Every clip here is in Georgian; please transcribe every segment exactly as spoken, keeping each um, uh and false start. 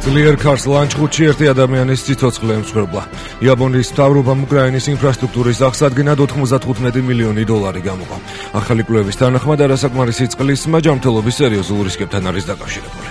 ძლიერ ქარს ლანჩხუთში ერთი ადამიანის სიცოცხლე ემსხვერპლა. იაპონიის მთავრობამ უკრაინის ინფრასტრუქტურის აღსადგენად ოთხმოცდათხუთმეტი მილიონი დოლარი გამოყო. ახალი კვლევის თანახმად არასაკმარისი წყლის მაჯამრთელობის სერიოზულ რისკებთან არის დაკავშირებული.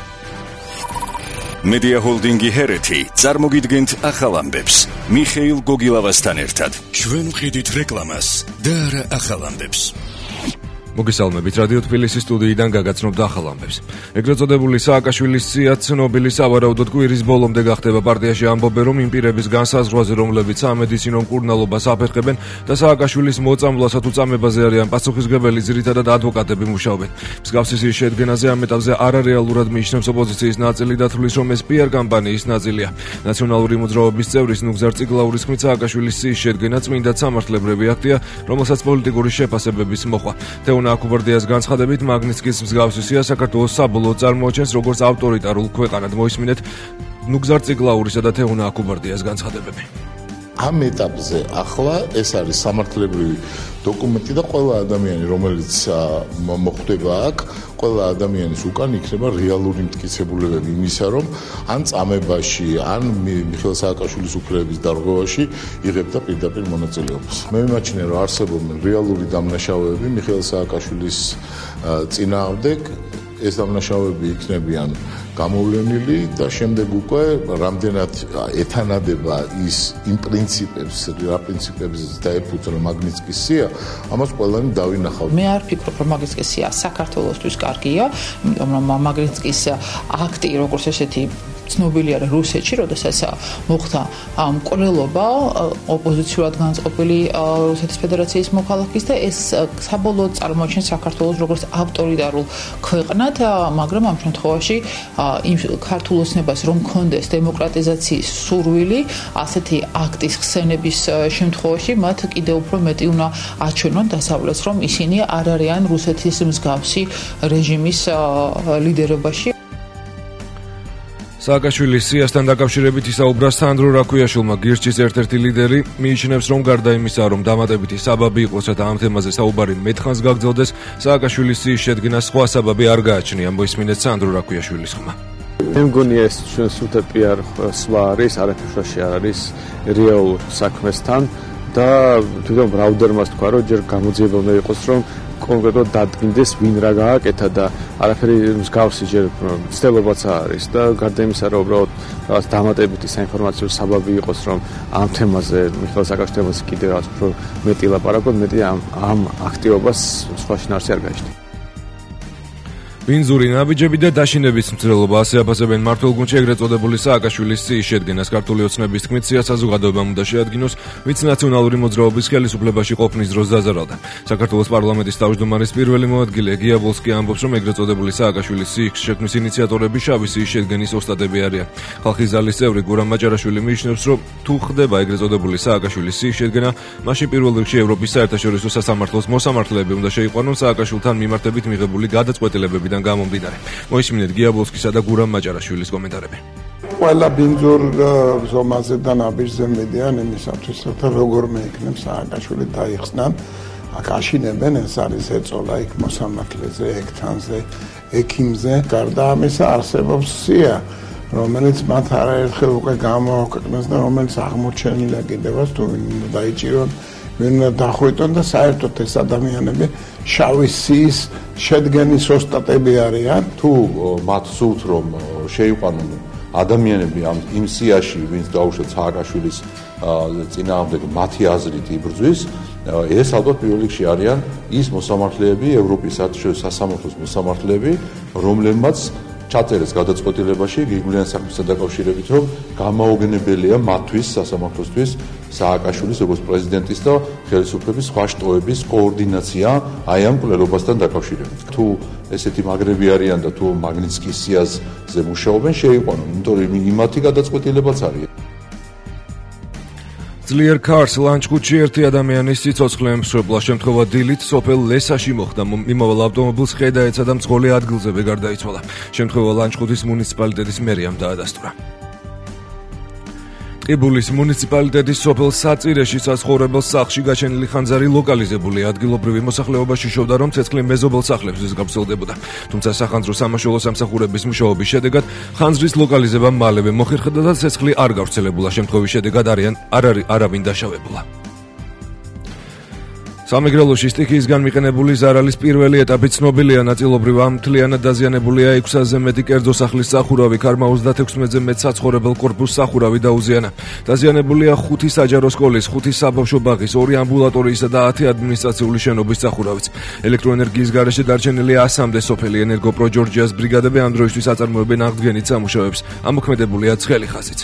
Media Holdingi Hereti წარმოგიდგენთ ახალ ამბებს. მიხეილ გოგილავასთან ერთად. ჩვენ ვხედით რეკლამას და არა ახალ ამბებს. მოგესალმებით, რადიო თბილისის სტუდიიდან გაგაცნობთ ახალ ამბებს. ეგრეთ წოდებული სააკაშვილის სია ცნობილი სავარაუდოდ კვირის ბოლომდე გახდება. პარტიაში ამბობენ, რომ იმ პირების განსაზღვრაზე, რომლებიც სამედიცინო მკურნალობას აფერხებენ და სააკაშვილის მოწამვლასა თუ წამებაზე არიან პასუხისმგებელი, ძირითადად ადვოკატები მუშაობენ. მსგავსი სიის შედგენაზე ამ ეტაპზე არარეალურად მიიჩნევს ოპოზიციის ნაწილი და თვლის, რომ ეს პიარ კამპანიის ნაწილია. ნაციონალური მოძრაობის წევრის ნუგზარ წიგლაურის თქმით, სააკაშვილის სიის შედგენა წმინდა სამართლებრივი აქტია, რომელსაც პოლიტიკური შეფასებების მოყვა. აკუბარდიას განცხადებით, მაგნიცკის მსგავსი სია საქართველოს საბოლოოდ წარმოაჩენს როგორც ავტორიტარულ ქვეყანად. მოისმინეთ ნუგზარ წიგლაურისა და თეუნა აკუბარდიას განცხადებები. ამ ეტაპზე ახლა ეს არის სამართლებრივი დოკუმენტი და ყველა ადამიანი, რომელიც მოხვდება აქ, ყველა ადამიანის უკან იქნება რეალური მტკიცებულებები იმისა, რომ ან წამებაში, ან მიხეილ სააკაშვილის უფლებების დარღვევაში იღებდა პირდაპირ მონაწილეობას. მე ვიმაჩნია, რომ არსებობენ რეალური დამნაშავეები მიხეილ სააკაშვილის წინააღმდეგ. ეს დამნაშავეები იქნებიან გამოვლენილი და შემდეგ უკვე რამდენად ეთანადება ის იმ პრინციპებს, რა პრინციპებს დაეფუძნა მაგნიცკის სია, ამას ყველანი დავინახავთ. მე არ ვფიქრობ, რომ მაგნიცკის სია საქართველოსთვის კარგია, იმიტომ რომ მაგნიცკის აქტი როგორც ესეთი ცნობილი არის რუსეთში, როდესაც მოხდა მკვლელობა ოპოზიციურად განწყობილი რუსეთის ფედერაციის მოქალაქის და ეს საბოლოოდ წარმოაჩენს საქართველოს როგორც ავტორიტარულ ქვეყნად, მაგრამ ამ შემთხვევაში იმ ქართულ ოცნებას რომ კონდეს დემოკრატიზაციის სურვილი, ასეთი აქტის ხსენების შემთხვევაში მათ კიდევ უფრო მეტი უნდა აჩვენონ დასავლეთს, რომ ისინი არ არიან რუსეთის მსგავსი რეჟიმის ლიდერობაში. სააკაშვილის სიასთან დაკავშირებით ისაუბრა სანდრო რაქვიაშვილმა, გირჩის ერთ-ერთი ლიდერი. მიიჩნევს, რომ გარდა იმისა, რომ დამატებითი საბაბი იყოს და ამ თემაზე საუბარი მეტხანს გაგრძელდეს, სააკაშვილის სიის შედგენა სხვა საბაბი არ გააჩნია. მოისმინეთ სანდრო რაქვიაშვილის ხმა. მე მგონია ეს ჩვენ სულთა პიარ სვლა არის, არაფერში არ არის რეალურ საქმესთან და თვითონ ბრაუდერმას თქვა, რომ ჯერ გამოძიება უნდა იყოს, რომ კონკრეტულად დადგინდეს ვინ რა გააკეთა და არაფერი მსგავსი ჯერ ცდილობაც არის და გარდა იმისა, რომ უბრალოდ რაღაც დამატებითი საინფორმაციო საბაბი იყოს, რომ ამ თემაზე მიხეილ სააკაშვილის კიდევ რაღაც უფრო მეტი ლაპარაკობ, მეტი ამ ამ აქტივობას სხვა შინაარსი არ გაიჩნია. ბინძური ნაბიჯები და დაშინების მცდელობა ასე აფასებენ მმართველგუნდში ეგრეთ წოდებული სააკაშვილის სიის შედგენას. ქართული ოცნების თქმით, სია საზოგადოებამ უნდა შეადგინოს, ვინც ნაციონალური მოძრაობის ხელისუფლებაში ყოფნის დროს დაზარალდა. საქართველოს პარლამენტის თავმჯდომარის პირველი მოადგილე გიაბოლსკი ამბობს, რომ ეგრეთ წოდებული სააკაშვილის სიის შექმნის ინიციატორები შავი სიის შედგენის ოსტატები არიან. ხალხის ძალის წევრი გურამ მაჭარაშვილი მიიჩნევს, რომ თუ ხდება ეგრეთ წოდებული სააკაშვილის სიის შედგენა, მაშინ პირველ რიგში ევროპის საერთაშორისო სასამართლოს მოსამართლეები უნდა შეიყვანონ სააკაშვილთან მიმართებით მიღებული გადაწყვეტილებები გამომდინარე. მოისმინეთ გიაბოლსკისა და გურამ მაჭარაშვილის კომენტარები. ყველა ბინძურ ზომაზე და ნაბიჯზე მედიან იმისათვის, რომ როგორმე იქნებ სააკაშვილი დაიხსნან. აქ აშინებენ, ეს არის ეწოლა იქ მოსამართლეზე, ეგ თანზე, ექიმზე. გარდა ამისა არსებობს სია, რომელიც მათ არაერთხელ უკვე გამოაქვეყნეს და რომელიც აღმოჩენილა კიდევაც თუ ვინ უნდა დაიჭირონ, ვინ უნდა დახვიტონ და საერთოდ ეს ადამიანები შავი სიის შედგენის ოსტატები არიან. თუ მათ სურთ რომ შეიყვანონ ადამიანები ამ იმ სიაში, ვინც დაუშვათ სააკაშვილის წინააღმდეგ მათი აზრით იბრძვის, ეს ალბათ პირველ რიგში არიან ის მოსამართლეები, ევროპის საერთაშორისო სასამართლოს მოსამართლეები, რომლებმაც ჩაწერეს გადაწყვეტილებაში გეგმილიან საქმესთან დაკავშირებით, რომ გამაოგნებელია მათთვის სასამართლოსთვის სააკაშვილის როგორც პრეზიდენტის და ხელისუფლების სხვა შტოების კოორდინაცია აი ამ მკვლელობასთან დაკავშირებით. თუ ესეთი მაგრები არიან და თუ მაგნიცკის სიაზე მუშაობენ, შეიყვანონ, იმიტომ რომ იმათი გადაწყვეტილებაც არის. ძლიერ ქარს ლანჩხუთში ერთი ადამიანის სიცოცხლე ემსხვერპლა. შემთხვევა დილით სოფელ ლესაში მოხდა. მიმავალ ავტომობილს ხე დაეცა და მძღოლი ადგილზევე გარდაიცვალა. შემთხვევა ლანჩხუთის მუნიციპალიტეტის მერიამ დაადასტურა. ყიბულის მუნიციპალიტეტის სოფელ საწირეში საცხოვრებელ სახლში გაჩენილი ხანძარი ლოკალიზებული ადგილობრივი მოსახლეობა შიშობდა, რომ ცეცხლი მეზობელ სახლებს გავრცელდებოდა. თუმცა სახანძრო სამაშველო სამსახურების მუშაობის შედეგად ხანძრის ლოკალიზება მალევე მოხერხდა და ცეცხლი არ გავრცელებულა. შემთხვევის შედეგად არიან არ არის არავინ დაშავებულა. სამეგრელოში სტიქიისგან მიყენებული ზარალის პირველი ეტაპი ცნობილია, ნაწილობრივ ამთლიანად დაზიანებულია ექვსზე მეტი კერძო სახლის სახურავი, ქარმა ოცდათექვსმეტზე მეტ საცხოვრებელ კორპუსს სახურავი დაუზიანა. დაზიანებულია ხუთი საჯარო სკოლის, ხუთი საბავშვო ბაღის, ორი ამბულატორიისა და ათი ადმინისტრაციული შენობის სახურავიც. ელექტროენერგიის გარეშე დარჩენილი ასამდე სოფელი ენერგოპრო ჯორჯიას ბრიგადები ამ დროისთვის აწარმოებენ აღდგენით სამუშაოებს. ამოქმედებულია ცხელი ხაზიც.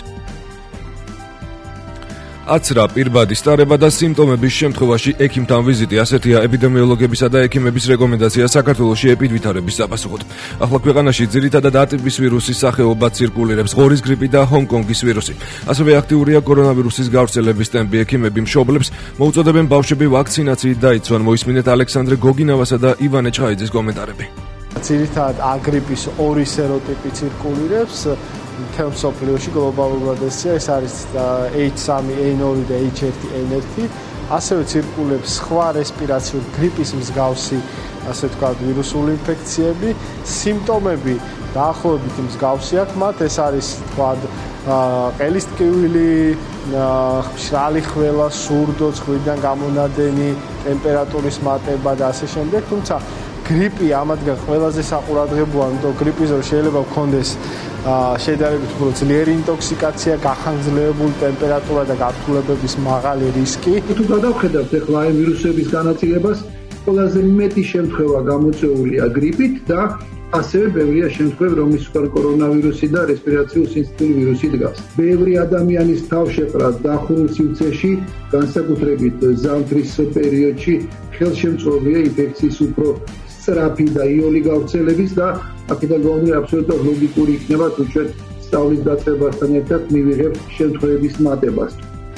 აცრა, პირბადი, სტარება და სიმპტომების შემთხვევაში ექიმთან ვიზიტი, ასეთია ეპიდემიოლოგებისა და ექიმების რეკომენდაცია საქართველოში ეპიდვითარების საპასუხოდ. ახლა ქვეყანაში ძირითადად ატიპის ვირუსის სახეობა ცირკულირებს, ღორის გრიპი და ჰონგ-კონგის ვირუსი. ასევე აქტიურია კორონავირუსის გავრცელების ტემპი. ექიმები მშობლებს მოუწოდებენ ბავშვები ვაქცინაციით დაიცვან. მოისმინეთ ალექსანდრე გოგინავასა და ივანე ჩხაიძის კომენტარები. ძირითადად აგრიპის ორი სეროტიპი ცირკულირებს. მთელ მსოფლიოში გლობალურად ესია, ეს არის ეიჩ სამი ენ ორი და ეიჩ ერთი ენ ერთი. ასევე ცირკულირებს სხვა რესპირაციული გრიპის მსგავსი, ასე ვთქვათ, ვირუსული ინფექციები. სიმპტომები დაახლოებით მსგავსი აქვს მათ, ეს არის ვთქვათ, ყელის ტკივილი, მშრალი ხველა, სურდო, ცხვირიდან გამონადენი, ტემპერატურის მატება და ასე შემდეგ. თუმცა გრიპი ამათგან ყველაზე საყურადღებოა, იმიტომ გრიპის დროს შეიძლება გქონდეს შედარებით უფრო ძლიერი ინტოქსიკაცია, გახანგრძლივებული ტემპერატურა და გართულებების მაღალი რისკი. თუ გადავხედავთ ახლა აი ვირუსების განაწილებას, ყველაზე მეტი შემთხვევა გამოწვეულია გრიპით და ასევე ბევრია შემთხვევები, რომლის უკან კორონავირუსი და რესპირაციული სინციტიური ვირუსი დგას. ბევრი ადამიანის თავშეყრა დახურულ სივრცეში, განსაკუთრებით ზამთრის პერიოდში, ხელშემწყობია ინფექციის უფრო სწრაფი და იოლი გავრცელების და აქედან გამომდინარე აბსოლუტურად ლოგიკური იქნება, თუ ჩვენ სწავლის დაწყებასთან ერთად მივიღებთ შემთხვევების მატებას.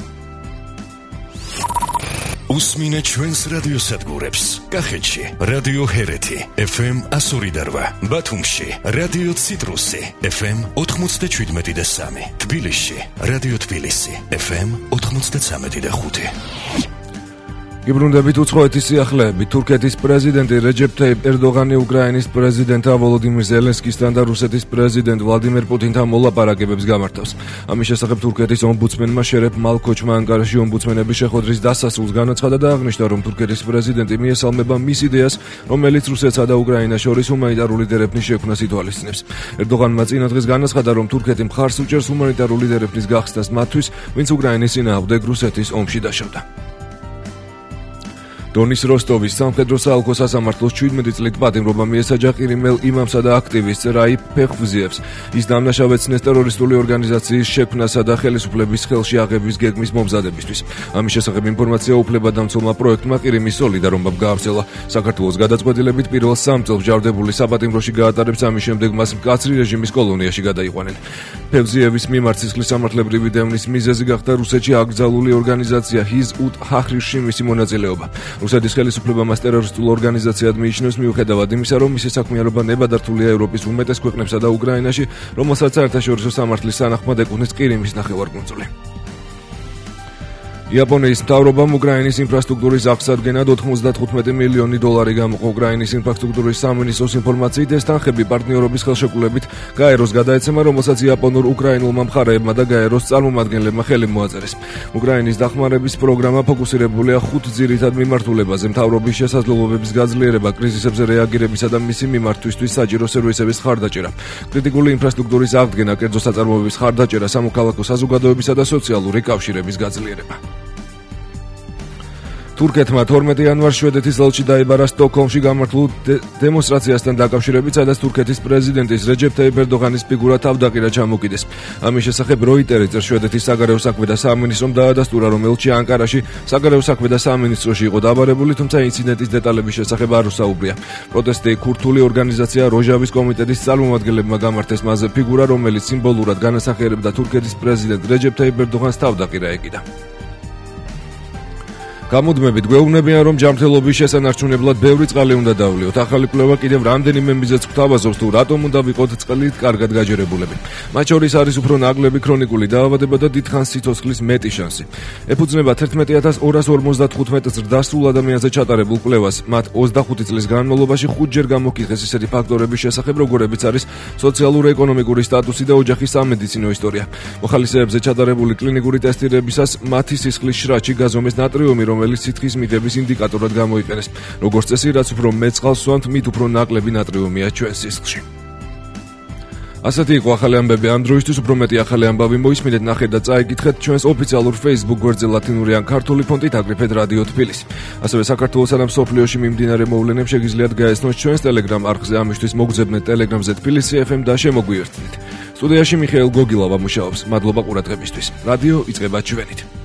უსმინეთ ჩვენს რადიოსადგურებს. კახეთში რადიო ჰერეთი ეფ ემ εκατო ორი და რვა, ბათუმში რადიო ციტრუსი ეფ ემ ოთხმოცდაშვიდმეტი და სამი, თბილისში რადიო თბილისი ეფ ემ ოთხმოცდაცამეტი და ხუთი. გიბრუნდებით უცხოეთის სიახლეებით. თურქეთის პრეზიდენტი რეჯეფ ტაიპ ერდოღანი უკრაინის პრეზიდენტ ვოლოდიმირ ზელენსკისთან და რუსეთის პრეზიდენტ ვლადიმერ პუტინთან მოლაპარაკებებს გამართავს. ამის შესახებ თურქეთის ომბუდსმენმა შერეფ მალქოჩმა ანკარაში ომბუდსმენების შეხვედრის დასასრულს განაცხადა და აღნიშნა, რომ თურქეთის პრეზიდენტი მიესალმება მის იდეას, რომელიც რუსეთსა და უკრაინას შორის ჰუმანიტარული დერეფნის შექმნას ითვალისწინებს. ერდოღანმა წინა დღეს განაცხადა, რომ თურქეთი მხარს უჭერს ჰუმანიტარული დერეფნის გახსნას მათთვის, ვინც უკრაინის წინააღმდეგ რუსეთის ომში დაშავდა. დონის როსტოვის სამხედრო საოლქო სასამართლოს ჩვიდმეტი წლით პატიმრობა მიესაჯა ყირიმელ იმამსა და აქტივისტს რაიფ ფეხვზიევს. ის დამნაშავეცნეს ტერორისტული ორგანიზაციის შექმნასა და ხელისუფლების ხელში აღების გეგმის მომზადებისთვის. ამის შესახებ ინფორმაცია უფლებადამცველმა პროექტმა ყირიმის სოლიდარობამ გაავრცელა. საქართველოს გადაწყვეტილებით პირველ სამ წელს ჯარდებული საპატიმროში გაატარებს, ამის შემდეგ მას მკაცრი რეჟიმის კოლონიაში გადაიყვანენ. ფეხვზიევის მიმართ სისხლის სამართლებრივი დევნის მიზეზი გახდა რუსეთში აკრძალული ორგანიზაცია ჰიზ-უტ ჰაჰრიში მისი მონაწილეობა. რუსეთის ხელისუფლება მას ტერორისტულ ორგანიზაციად მიიჩნევს, მიუხედავად იმისა, რომ მისი საქმიანობა ნებადართულია ევროპის უმეტეს ქვეყნებსა და უკრაინაში, რომელსაც საერთაშორისო სამართლის სანახმად ეკუთვნის ყირიმის ნახევარკუნძული. იაპონიის მთავრობამ უკრაინის ინფრასტრუქტურის აღსადგენად ოთხმოცდათხუთმეტი მილიონი დოლარი გამოყო. უკრაინის ინფრასტრუქტურის სამინისტროს ინფორმაციით, ეს თანხები პარტნიორობის ხელშეკრულებით გაეროს გადაეცემა, რომელსაც იაპონურ-უკრაინულმა მხარეებმა და გაეროს წარმომადგენლებმა ხელი მოაწერეს. უკრაინის დახმარების პროგრამა ფოკუსირებულია ხუთ ძირითად მიმართულებაზე: მთავრობის შესაძლებლობების გაძლიერება, კრიზისებზე რეაგირებისა და მისი მიმართვისთვის საჭირო სერვისების ხარდაჭერა, კრიტიკული ინფრასტრუქტურის აღდგენა, კერძო საწარმოების ხარდაჭერა, სამოქალაქო საზოგადოებისა და სოციალური კავშირების გაძლიერება. თურქეთმა თორმეტი იანვარს შვედეთის ელჩი დაიბარა სტოკჰოლმში გამართულ დემონსტრაციასთან დაკავშირებით, სადაც თურქეთის პრეზიდენტის რეჯეფ ტაიპ ერდოღანის ფიგურა თავდაყირა ჩამოკიდეს. ამის შესახებ როიტერი წერს, შვედეთის საგარეო საქმეთა სამინისტრომ დაადასტურა, რომ ელჩი ანკარაში საგარეო საქმეთა სამინისტროში იყო დაბარებული, თუმცა ინციდენტის დეტალების შესახებ არ უსაუბრია. პროტესტი ქურთული ორგანიზაცია როჟავის კომიტეტის წარმომადგენლებმა გამართეს. მასზე ფიგურა, რომელიც სიმბოლურად განასახიერებდა თურქეთის პრეზიდენტ რეჯეფ ტაიპ ერდოღანს თავდაყირა ეკიდა. გამუდმებით გვეუბნებიან, რომ ჯანმრთელობის შესანარჩუნებლად ბევრი წყალი უნდა დავლიოთ. ახალი კვლევა კიდევ რამდენიმე მიზეზს გვთავაზობს, თუ რატომ უნდა ვიყოთ წყლით კარგად გაჯერებულები. მათ შორის არის უფრო ნაკლები ქრონიკული დაავადება და დიდხანს სიცოცხლის მეტი შანსი. ეფუძნება თერთმეტი ათას ორას ორმოცდათხუთმეტ ზრდასრულ ადამიანზე ჩატარებულ კვლევას. მათ ოცდახუთი წლის განმავლობაში ხუთჯერ გამოკითხეს ისეთი ფაქტორების შესახებ, როგორებიც არის სოციალურ-ეკონომიკური სტატუსი და ოჯახის სამედიცინო ისტორია. მოხალისეებზე ჩატარებული კლინიკური ტესტირებისას მათი სისხლის შრაჩი გაზომეს ნატრიუმი, რომელიც სითხის მიღების ინდიკატორად გამოიყენეს. როგორც წესი, რაც უფრო მეტ წყალს ვსვამთ, მით უფრო ნაკლები ნატრიუმია ჩვენ სისხლში. ასეთი იყო ახალი ამბები ამ დროისთვის. უფრო მეტი ახალი ამბავი მოისმინეთ, ნახეთ და წაიკითხეთ ჩვენს ოფიციალურ Facebook გვერდზე ლათინური ან ქართული ფონტით აკრიფეთ რადიო თბილისი. ასევე საქართველოსა და მსოფლიოში მიმდინარე მოვლენებს შეგიძლიათ გაეცნოთ ჩვენს Telegram არხზე. ამისთვის მოგძებნეთ Telegram-ზე თბილისი ეფ ემ და შემოგვიერთდით. სტუდიაში მიხეილ გოგილავა მუშაობს. მადლობა ყურადღებისთვის. რადიო იწყება ჩვენით.